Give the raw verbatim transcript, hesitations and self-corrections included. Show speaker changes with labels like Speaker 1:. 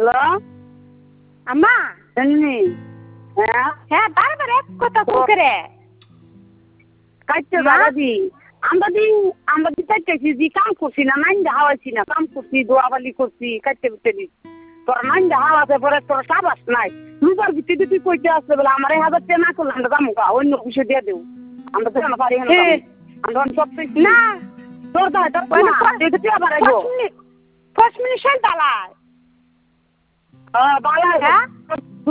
Speaker 1: Hello
Speaker 2: আম্মা
Speaker 1: এমনি হ্যাঁ
Speaker 2: হ্যাঁ বারবার এক কথা ফোন করে
Speaker 1: কাটতে
Speaker 2: মা?
Speaker 1: দাদাজি আমরা দি আমরা দি কাটতেছি দি কাম করছি না নাইন হাওয়াইছি না কাম করছি দোয়াবালি করছি কাটতে বুঝতে দি তোর নাইন হাওয়াতে পরে তোর সাবাস নাই রুবার ভিত্তিতে তুই কইতে আসতে বলে আমার এই হাজার টাকা না করলে আমরা দাম অন্য কিছু দিয়ে দেবো আমরা তো না পারি না আমরা সব
Speaker 2: না
Speaker 1: তোর দাদা তোর না দেখতে আবার আইবো
Speaker 2: পাঁচ মিনিট দালায়
Speaker 1: হ্যাঁ বালা
Speaker 2: হ্যাঁ